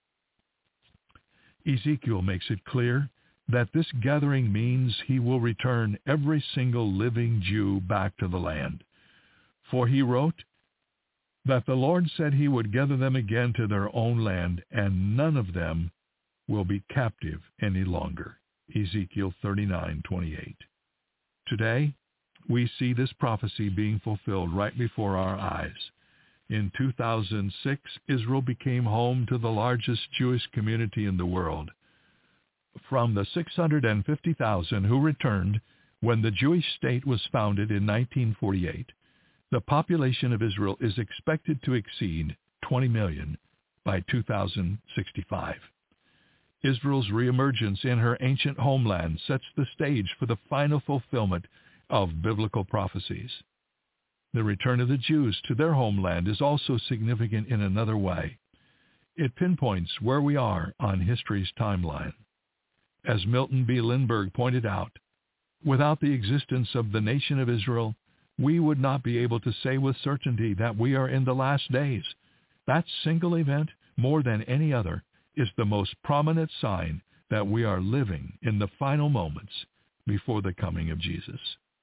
Ezekiel makes it clear that this gathering means he will return every single living Jew back to the land. For he wrote that the Lord said he would gather them again to their own land, and none of them will be captive any longer. Ezekiel thirty-nine, twenty-eight. Today, we see this prophecy being fulfilled right before our eyes. In two thousand six, Israel became home to the largest Jewish community in the world. From the six hundred fifty thousand who returned when the Jewish state was founded in nineteen forty-eight, the population of Israel is expected to exceed twenty million by two thousand sixty-five. Israel's reemergence in her ancient homeland sets the stage for the final fulfillment of biblical prophecies. The return of the Jews to their homeland is also significant in another way. It pinpoints where we are on history's timeline. As Milton B. Lindbergh pointed out, without the existence of the nation of Israel, we would not be able to say with certainty that we are in the last days. That single event, more than any other, is the most prominent sign that we are living in the final moments before the coming of Jesus.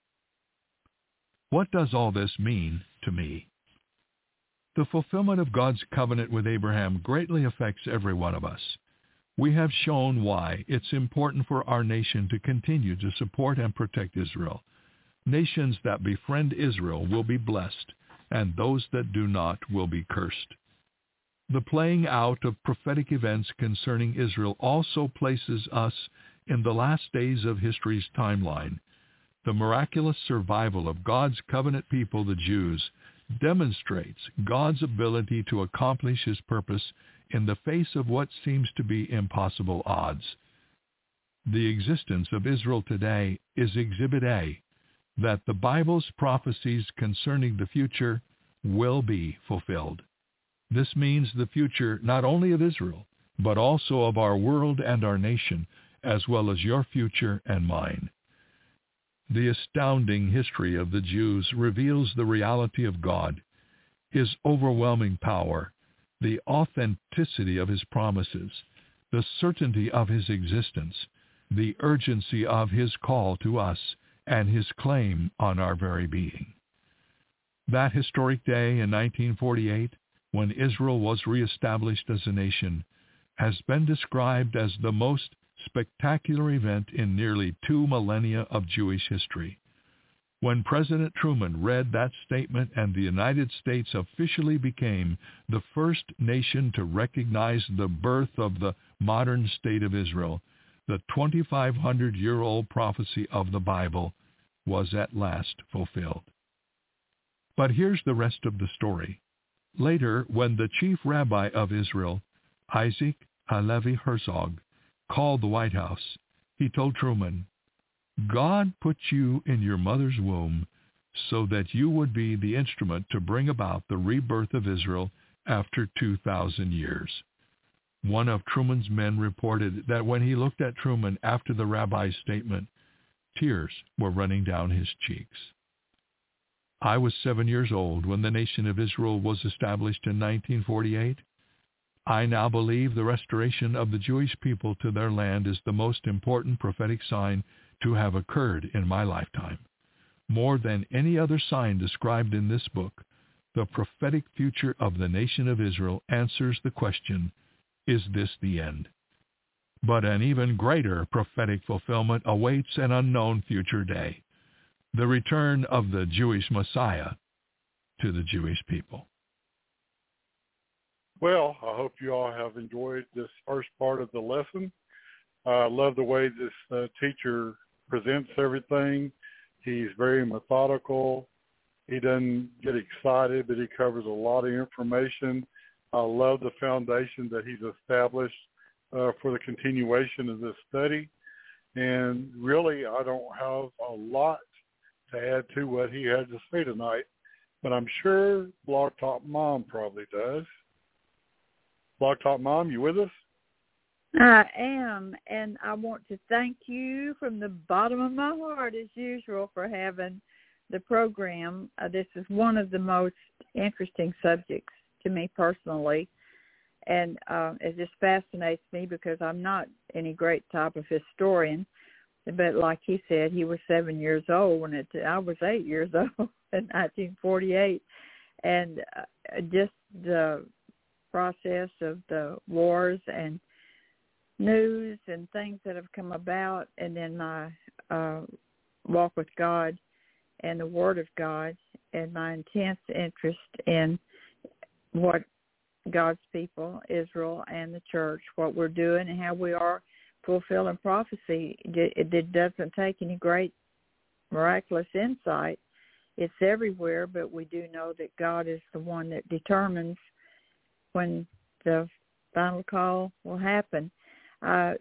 What does all this mean to me? The fulfillment of God's covenant with Abraham greatly affects every one of us. We have shown why it's important for our nation to continue to support and protect Israel. Nations that befriend Israel will be blessed, and those that do not will be cursed. The playing out of prophetic events concerning Israel also places us in the last days of history's timeline. The miraculous survival of God's covenant people, the Jews, demonstrates God's ability to accomplish his purpose in the face of what seems to be impossible odds. The existence of Israel today is Exhibit A, that the Bible's prophecies concerning the future will be fulfilled. This means the future not only of Israel, but also of our world and our nation, as well as your future and mine. The astounding history of the Jews reveals the reality of God, his overwhelming power, the authenticity of his promises, the certainty of his existence, the urgency of his call to us, and his claim on our very being. That historic day in nineteen forty-eight, when Israel was reestablished as a nation, has been described as the most spectacular event in nearly two millennia of Jewish history. When President Truman read that statement and the United States officially became the first nation to recognize the birth of the modern state of Israel, the twenty-five hundred year old prophecy of the Bible was at last fulfilled. But here's the rest of the story. Later, when the chief rabbi of Israel, Isaac Halevi Herzog, called the White House, he told Truman, God put you in your mother's womb so that you would be the instrument to bring about the rebirth of Israel after two thousand years. One of Truman's men reported that when he looked at Truman after the rabbi's statement, tears were running down his cheeks. I was seven years old when the nation of Israel was established in nineteen forty-eight. I now believe the restoration of the Jewish people to their land is the most important prophetic sign to have occurred in my lifetime. More than any other sign described in this book, the prophetic future of the nation of Israel answers the question, is this the end? But an even greater prophetic fulfillment awaits an unknown future day, the return of the Jewish Messiah to the Jewish people. Well, I hope you all have enjoyed this first part of the lesson. I love the way this uh, teacher presents everything. He's very methodical. He doesn't get excited, but he covers a lot of information. I love the foundation that he's established uh, for the continuation of this study. And really, I don't have a lot to add to what he had to say tonight, but I'm sure Blog Talk Mom probably does. Blog Talk Mom, you with us? I am, and I want to thank you from the bottom of my heart, as usual, for having the program. Uh, this is one of the most interesting subjects to me personally, and uh, it just fascinates me because I'm not any great type of historian, but like he said, he was seven years old when it, I was eight years old in nineteen forty-eight, and uh, just the process of the wars and news and things that have come about, and then my uh, walk with God and the Word of God, and my intense interest in what God's people, Israel and the church, what we're doing and how we are fulfilling prophecy. It, it doesn't take any great miraculous insight. It's everywhere, but we do know that God is the one that determines when the final call will happen. Uh,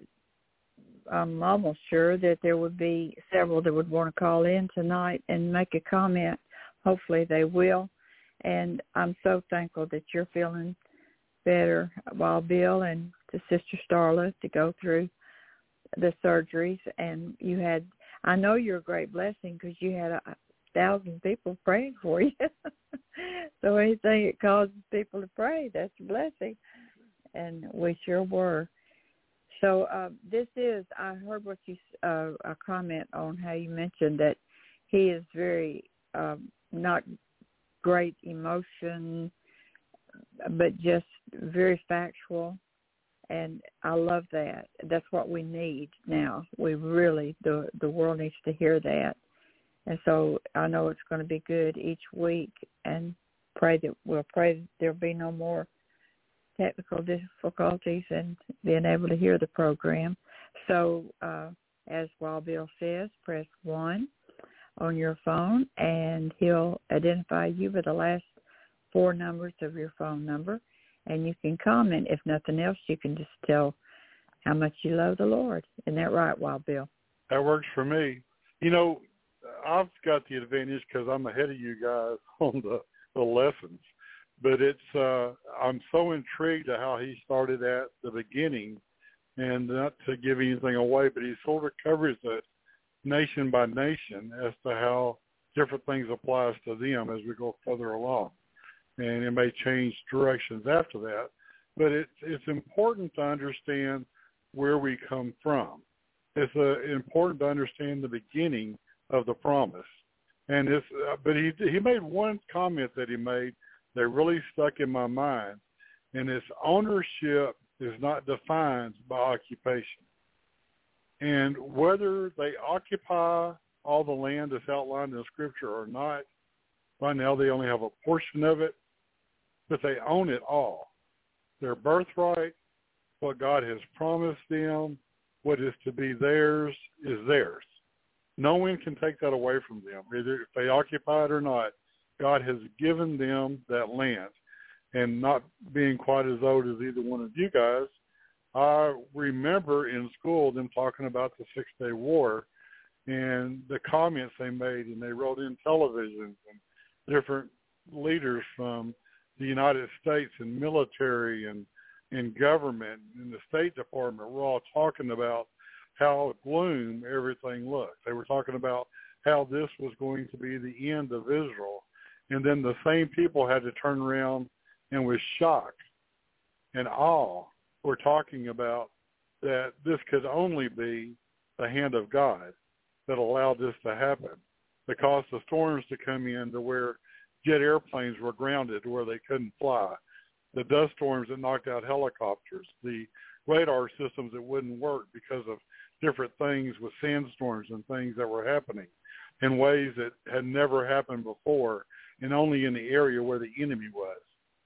I'm almost sure that there would be several that would want to call in tonight and make a comment. Hopefully they will. And I'm so thankful that you're feeling better, Wild Bill, and to Sister Starla to go through the surgeries. And you had, I know you're a great blessing because you had a thousand people praying for you. So anything that causes people to pray, that's a blessing. And we sure were. So uh, this is, I heard what you, uh, a comment on how you mentioned that he is very, um, not great emotion, but just very factual. And I love that. That's what we need now. We really, the, the world needs to hear that. And so I know it's going to be good each week, and pray that we'll pray that there'll be no more technical difficulties and being able to hear the program. So uh, as Wild Bill says, press one on your phone, and he'll identify you with the last four numbers of your phone number, and you can comment. If nothing else, you can just tell how much you love the Lord. Isn't that right, Wild Bill? That works for me. You know, I've got the advantage because I'm ahead of you guys on the, the lessons. But it's uh, I'm so intrigued at how he started at the beginning, and not to give anything away, but he sort of covers it nation by nation as to how different things applies to them as we go further along. And it may change directions after that. But it's, it's important to understand where we come from. It's uh, important to understand the beginning of the promise. And it's, uh, but he he made one comment that he made that really stuck in my mind, and it's ownership is not defined by occupation. And whether they occupy all the land that's outlined in Scripture or not, right now they only have a portion of it, but they own it all. Their birthright, what God has promised them, what is to be theirs is theirs. No one can take that away from them, either if they occupy it or not. God has given them that land. And not being quite as old as either one of you guys, I remember in school them talking about the Six-Day War, and the comments they made, and they wrote in televisions, and different leaders from the United States and military and, and government and the State Department were all talking about how gloom everything looked. They were talking about how this was going to be the end of Israel. And then the same people had to turn around and with shock and awe were talking about that this could only be the hand of God that allowed this to happen, that caused the storms to come in to where jet airplanes were grounded to where they couldn't fly, the dust storms that knocked out helicopters, the radar systems that wouldn't work because of different things with sandstorms and things that were happening in ways that had never happened before and only in the area where the enemy was.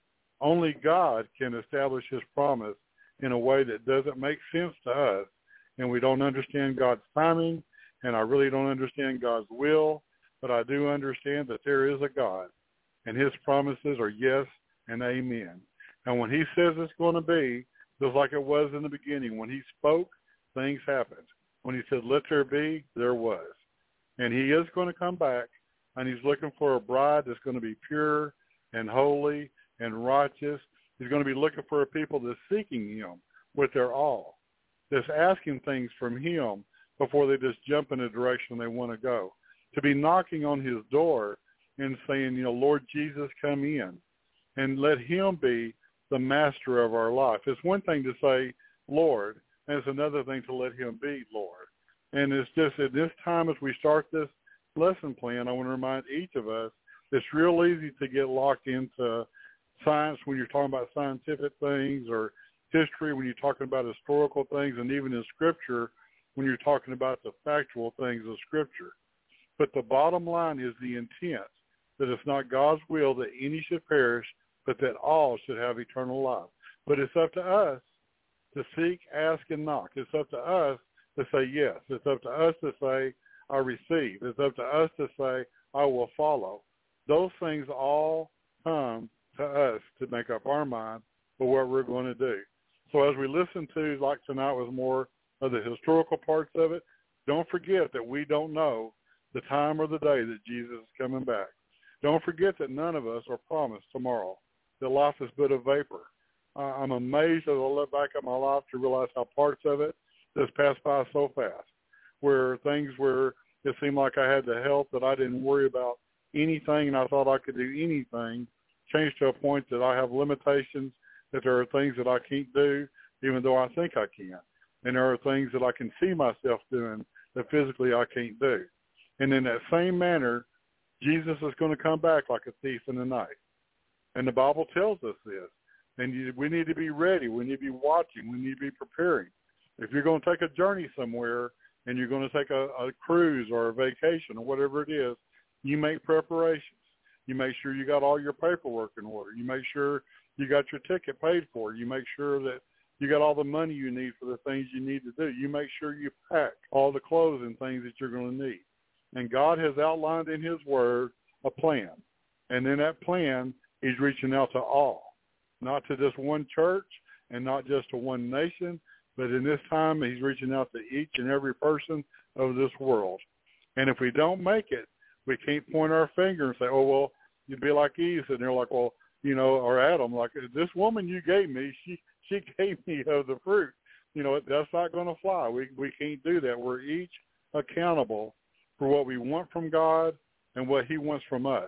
Only God can establish his promise in a way that doesn't make sense to us, and we don't understand God's timing, and I really don't understand God's will, but I do understand that there is a God, and his promises are yes and amen. And when he says it's going to be, just like it was in the beginning, when he spoke, things happened. When he said, let there be, there was. And he is going to come back, and he's looking for a bride that's going to be pure and holy and righteous. He's going to be looking for a people that's seeking him with their all, that's asking things from him before they just jump in the direction they want to go, to be knocking on his door and saying, you know, Lord Jesus, come in, and let him be the master of our life. It's one thing to say, Lord, and it's another thing to let him be Lord. And it's just at this time as we start this lesson plan, I want to remind each of us, it's real easy to get locked into science when you're talking about scientific things, or history when you're talking about historical things, and even in Scripture when you're talking about the factual things of Scripture. But the bottom line is the intent, that it's not God's will that any should perish, but that all should have eternal life. But it's up to us to seek, ask, and knock. It's up to us to say yes. It's up to us to say, I receive. It's up to us to say, I will follow. Those things all come to us to make up our mind for what we're going to do. So as we listen to, like tonight was more of the historical parts of it, don't forget that we don't know the time or the day that Jesus is coming back. Don't forget that none of us are promised tomorrow, that life is but a vapor. Uh, I'm amazed as I look back at my life to realize how parts of it just passed by so fast, where things where it seemed like I had the health that I didn't worry about anything and I thought I could do anything, changed to a point that I have limitations, that there are things that I can't do even though I think I can. And there are things that I can see myself doing that physically I can't do. And in that same manner, Jesus is going to come back like a thief in the night. And the Bible tells us this. And you, we need to be ready. We need to be watching. We need to be preparing. If you're going to take a journey somewhere and you're going to take a, a cruise or a vacation or whatever it is, you make preparations. You make sure you got all your paperwork in order. You make sure you got your ticket paid for. You make sure that you got all the money you need for the things you need to do. You make sure you pack all the clothes and things that you're going to need. And God has outlined in his word a plan. And in that plan, he's reaching out to all, not to just one church and not just to one nation, but in this time, he's reaching out to each and every person of this world. And if we don't make it, we can't point our finger and say, oh, well, you'd be like Eve. And they're like, well, you know, or Adam, like, this woman you gave me, she she gave me of the fruit. You know, that's not going to fly. We we can't do that. We're each accountable for what we want from God and what he wants from us.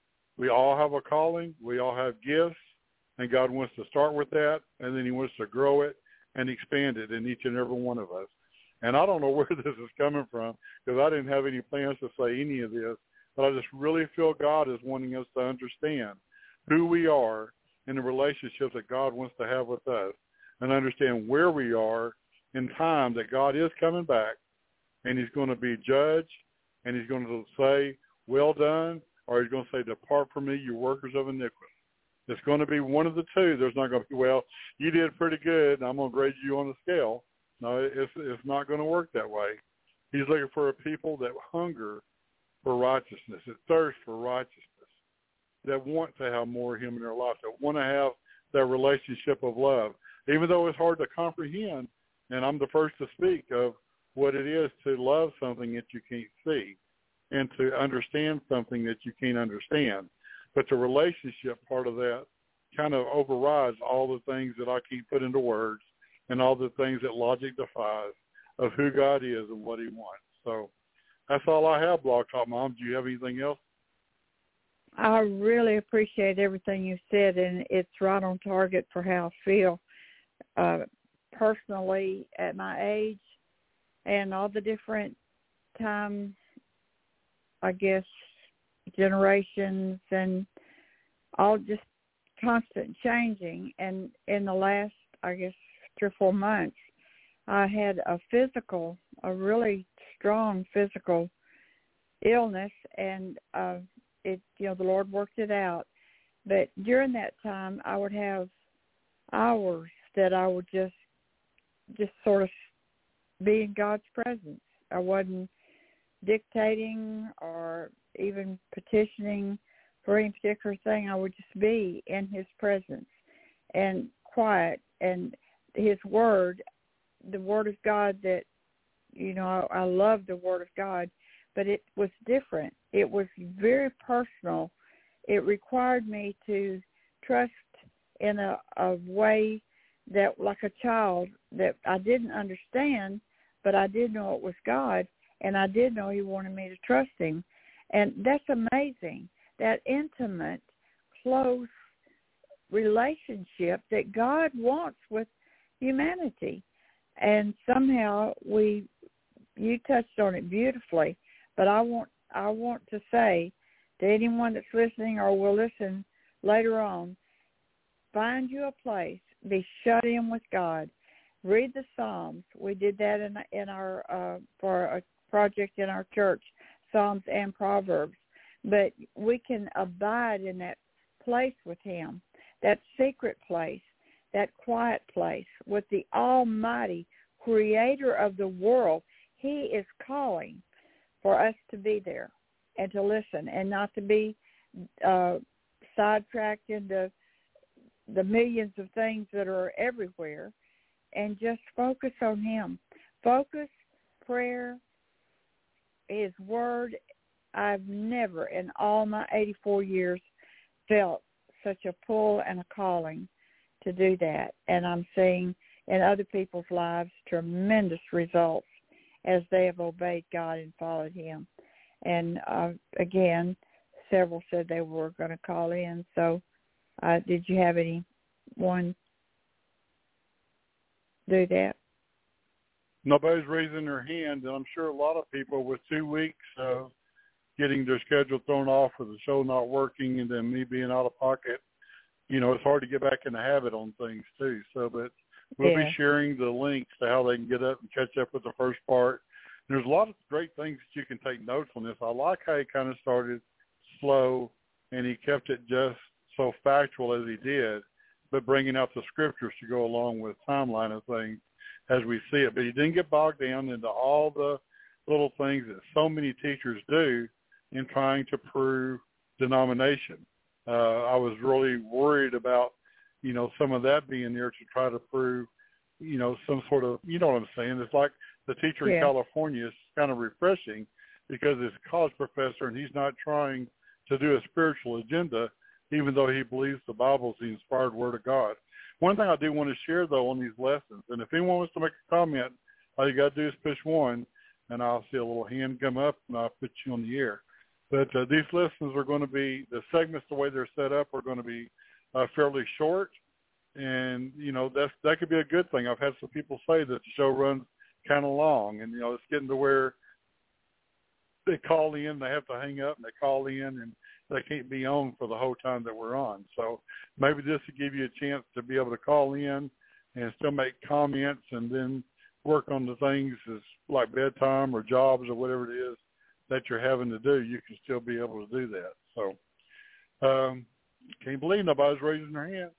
We all have a calling. We all have gifts, and God wants to start with that, and then he wants to grow it and expand it in each and every one of us. And I don't know where this is coming from, because I didn't have any plans to say any of this, but I just really feel God is wanting us to understand who we are in the relationships that God wants to have with us, and understand where we are in time, that God is coming back, and he's going to be judged, and he's going to say, well done, or he's going to say, depart from me, you workers of iniquity. It's going to be one of the two. There's not going to be, well, you did pretty good, and I'm going to grade you on the scale. No, it's, it's not going to work that way. He's looking for a people that hunger for righteousness, that thirst for righteousness, that want to have more of him in their life, that want to have that relationship of love. Even though it's hard to comprehend, and I'm the first to speak of what it is to love something that you can't see and to understand something that you can't understand. But the relationship part of that kind of overrides all the things that I can't put into words and all the things that logic defies of who God is and what he wants. So that's all I have, Blog Talk Mom. Do you have anything else? I really appreciate everything you said, and it's right on target for how I feel uh, personally at my age and all the different time, I guess, generations and all just constant changing. And in the last, I guess, three or four months, I had a physical, a really strong physical illness, and uh, it, you know, the Lord worked it out. But during that time, I would have hours that I would just, just sort of be in God's presence. I wasn't dictating or even petitioning for any particular thing. I would just be in his presence and quiet, and his word, the word of God that, you know, I, I love the word of God, but it was different. It was very personal. It required me to trust in a, a way that, like a child, that I didn't understand, but I did know it was God, and I did know he wanted me to trust him. And that's amazing, that intimate, close relationship that God wants with humanity. And somehow we, you touched on it beautifully, but I want I want to say to anyone that's listening or will listen later on, find you a place, be shut in with God, read the Psalms. We did that in in our uh, for a project in our church, Psalms and Proverbs. But we can abide in that place with him, that secret place, that quiet place with the Almighty Creator of the world. He is calling for us to be there and to listen and not to be uh, sidetracked into the millions of things that are everywhere, and just focus on him. Focus, prayer, his word. I've never in all my eighty-four years felt such a pull and a calling to do that. And I'm seeing in other people's lives tremendous results as they have obeyed God and followed him. And uh, again, several said they were going to call in. So uh, did you have anyone do that? Nobody's raising their hand, and I'm sure a lot of people with two weeks of getting their schedule thrown off with the show not working and then me being out of pocket, you know, it's hard to get back in the habit on things too. So, but we'll yeah. be sharing the links to how they can get up and catch up with the first part. And there's a lot of great things that you can take notes on this. I like how he kind of started slow and he kept it just so factual as he did, but bringing out the scriptures to go along with timeline of things as we see it. But he didn't get bogged down into all the little things that so many teachers do in trying to prove denomination. Uh, I was really worried about, you know, some of that being there to try to prove, you know, some sort of, you know what I'm saying? It's like the teacher yeah. in California is kind of refreshing because he's a college professor and he's not trying to do a spiritual agenda, even though he believes the Bible is the inspired word of God. One thing I do want to share, though, on these lessons, and if anyone wants to make a comment, all you got to do is push one, and I'll see a little hand come up, and I'll put you on the air. But uh, these lessons are going to be, the segments, the way they're set up, are going to be uh, fairly short. And, you know, that's, that could be a good thing. I've had some people say that the show runs kind of long. And, you know, it's getting to where they call in, they have to hang up, and they call in, and they can't be on for the whole time that we're on. So maybe this will give you a chance to be able to call in and still make comments and then work on the things as like bedtime or jobs or whatever it is that you're having to do. You can still be able to do that. So um, can't believe nobody's raising their hand.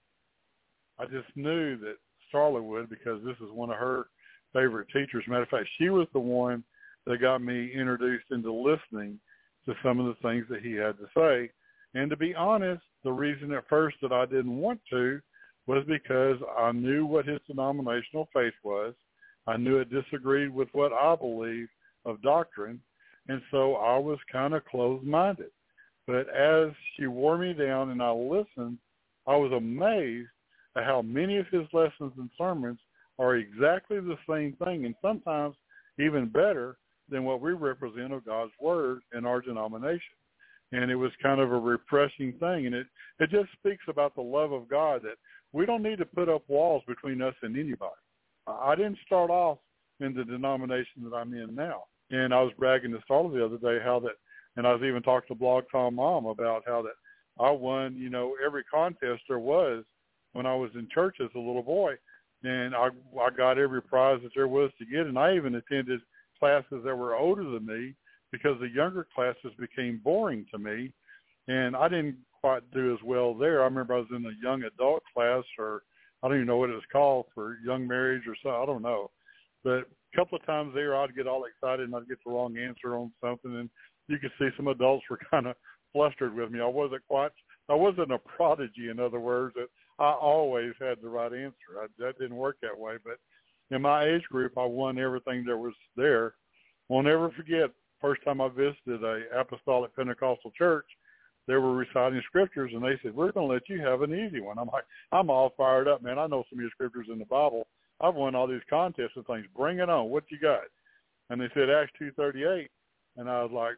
I just knew that Starla would because this is one of her favorite teachers. Matter of fact, she was the one that got me introduced into listening to some of the things that he had to say. And to be honest, the reason at first that I didn't want to was because I knew what his denominational faith was. I knew it disagreed with what I believe of doctrine, and so I was kind of closed-minded. But as she wore me down and I listened, I was amazed at how many of his lessons and sermons are exactly the same thing, and sometimes even better than what we represent of God's Word in our denomination. And it was kind of a refreshing thing, and it, it just speaks about the love of God, that we don't need to put up walls between us and anybody. I didn't start off in the denomination that I'm in now. And I was bragging to Starla the other day how that, and I was even talking to Blog Tom Mom about how that I won, you know, every contest there was when I was in church as a little boy. And I, I got every prize that there was to get. And I even attended classes that were older than me because the younger classes became boring to me. And I didn't quite do as well there. I remember I was in a young adult class, or I don't even know what it was called, for young marriage or so. I don't know. But a couple of times there, I'd get all excited and I'd get the wrong answer on something. And you could see some adults were kind of flustered with me. I wasn't quite, I wasn't a prodigy, in other words, that I always had the right answer. I, that didn't work that way. But in my age group, I won everything that was there. I'll never forget, first time I visited a Apostolic Pentecostal church, they were reciting scriptures, and they said, we're going to let you have an easy one. I'm like, I'm all fired up, man. I know some of your scriptures in the Bible. I've won all these contests and things. Bring it on. What you got? And they said Acts two thirty-eight. And I was like,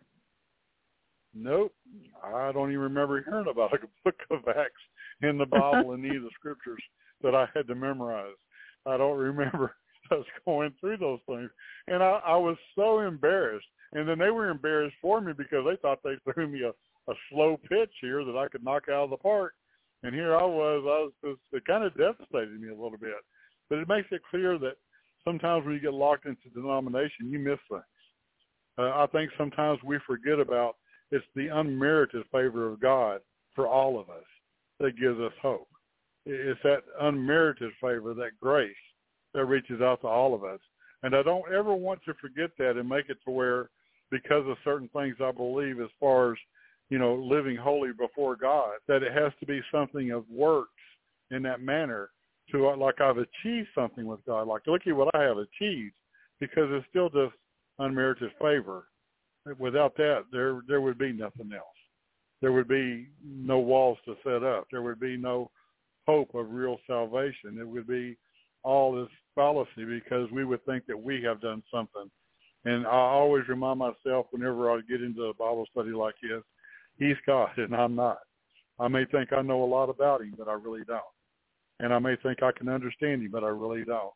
nope, I don't even remember hearing about a book of Acts in the Bible in any of the scriptures that I had to memorize. I don't remember us going through those things. And I, I was so embarrassed. And then they were embarrassed for me because they thought they threw me a, a slow pitch here that I could knock out of the park. And here I was, I was just, it kind of devastated me a little bit. But it makes it clear that sometimes when you get locked into denomination, you miss things. Uh, I think sometimes we forget about it's the unmerited favor of God for all of us that gives us hope. It's that unmerited favor, that grace that reaches out to all of us. And I don't ever want to forget that and make it to where, because of certain things I believe as far as, you know, living holy before God, that it has to be something of works in that manner to, like, I've achieved something with God. Like, look at what I have achieved, because it's still just unmerited favor. Without that, there there would be nothing else. There would be no walls to set up. There would be no hope of real salvation. It would be all this fallacy because we would think that we have done something. And I always remind myself whenever I get into a Bible study like this, he's God and I'm not. I may think I know a lot about him, but I really don't. And I may think I can understand him, but I really don't.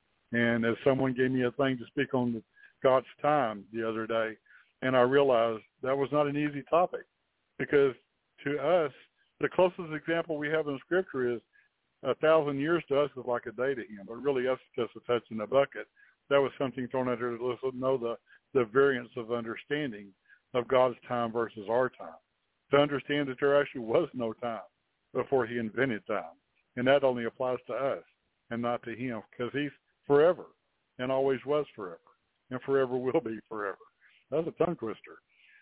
And as someone gave me a thing to speak on God's time the other day, and I realized that was not an easy topic, because to us, the closest example we have in Scripture is a thousand years to us is like a day to him, but really that's just a touch in the bucket. That was something thrown out there to let us know the, the variance of understanding of God's time versus our time, to understand that there actually was no time before he invented time. And that only applies to us and not to him, because he's forever and always was forever and forever will be forever. That's a tongue twister.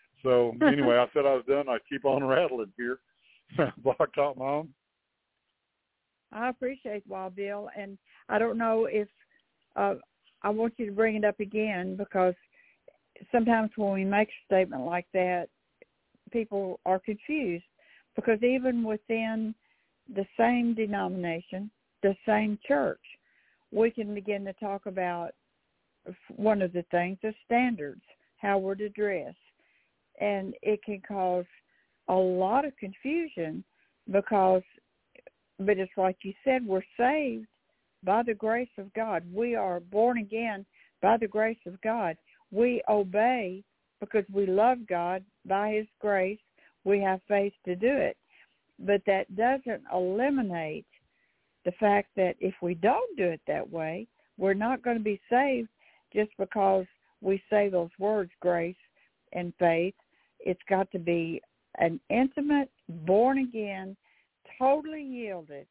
So anyway, I said I was done. I keep on rattling here. Block Talk Mom. I appreciate Wild Bill, and I don't know if uh, I want you to bring it up again, because sometimes when we make a statement like that, people are confused, because even within the same denomination, the same church, we can begin to talk about one of the things, the standards, how we're to dress. And it can cause a lot of confusion because, but it's like you said, we're saved by the grace of God. We are born again by the grace of God. We obey because we love God by his grace. We have faith to do it. But that doesn't eliminate the fact that if we don't do it that way, we're not going to be saved just because we say those words, grace and faith. It's got to be an intimate, born-again, totally yielded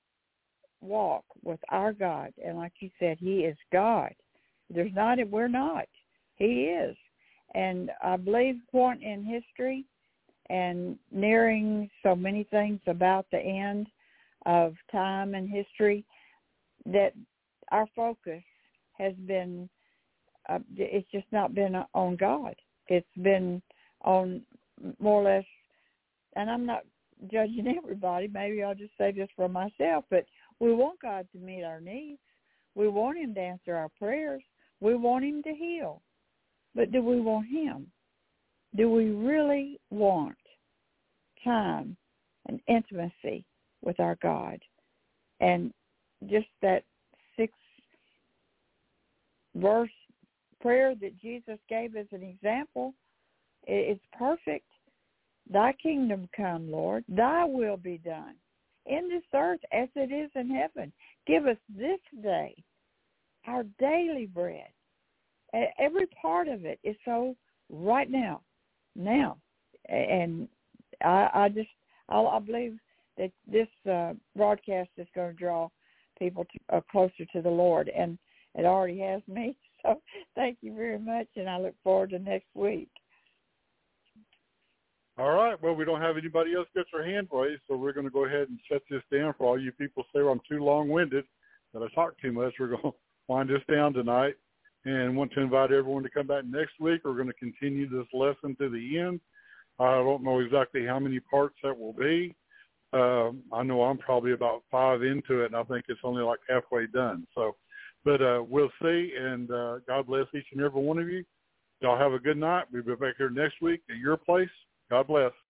walk with our God. And like you said, he is God. There's not, we're not. He is. And I believe point in history and nearing so many things about the end of time and history, that our focus has been, uh, it's just not been on God. It's been on more or less, and I'm not judging everybody. Maybe I'll just say this for myself, but we want God to meet our needs. We want him to answer our prayers. We want him to heal. But do we want him? Do we really want time and intimacy with our God? And just that six verse prayer that Jesus gave as an example, it's perfect. Thy kingdom come, Lord. Thy will be done in this earth as it is in heaven. Give us this day our daily bread. Every part of it is so right now, now. And I, I just, I, I believe that this uh, broadcast is going to draw people to, uh, closer to the Lord, and it already has me. So thank you very much, and I look forward to next week. All right. Well, we don't have anybody else get their hand raised, so we're going to go ahead and shut this down. For all you people say I'm too long-winded, that I talk too much, we're going to wind this down tonight, and want to invite everyone to come back next week. We're going to continue this lesson to the end. I don't know exactly how many parts that will be. Uh, I know I'm probably about five into it, and I think it's only like halfway done. So, but uh, we'll see, and uh, God bless each and every one of you. Y'all have a good night. We'll be back here next week at your place. God bless.